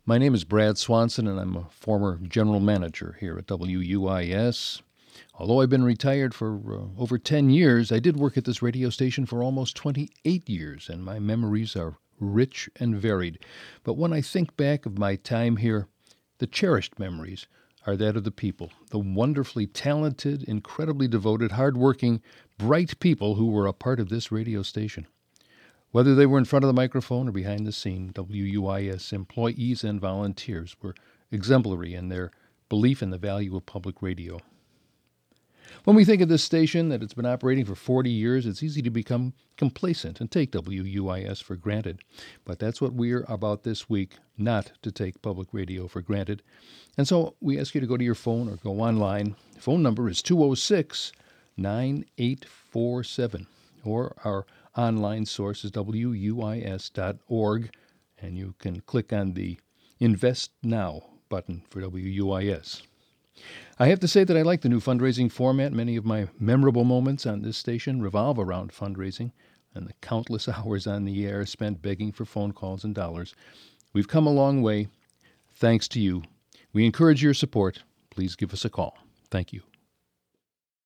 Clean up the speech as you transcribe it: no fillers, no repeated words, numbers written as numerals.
My name is Brad Swanson, and I'm a former general manager here at WUIS. Although I've been retired for over 10 years, I did work at this radio station for almost 28 years, and my memories are rich and varied. But when I think back of my time here, the cherished memories are that of the people, the wonderfully talented, incredibly devoted, hardworking, bright people who were a part of this radio station. Whether they were in front of the microphone or behind the scene, WUIS employees and volunteers were exemplary in their belief in the value of public radio. When we think of this station, that it's been operating for 40 years, it's easy to become complacent and take WUIS for granted. But that's what we're about this week, not to take public radio for granted. And so we ask you to go to your phone or go online. The phone number is 206-9847, or our online source is WUIS.org, and you can click on the Invest Now button for WUIS. I have to say that I like the new fundraising format. Many of my memorable moments on this station revolve around fundraising and the countless hours on the air spent begging for phone calls and dollars. We've come a long way. Thanks to you. We encourage your support. Please give us a call. Thank you.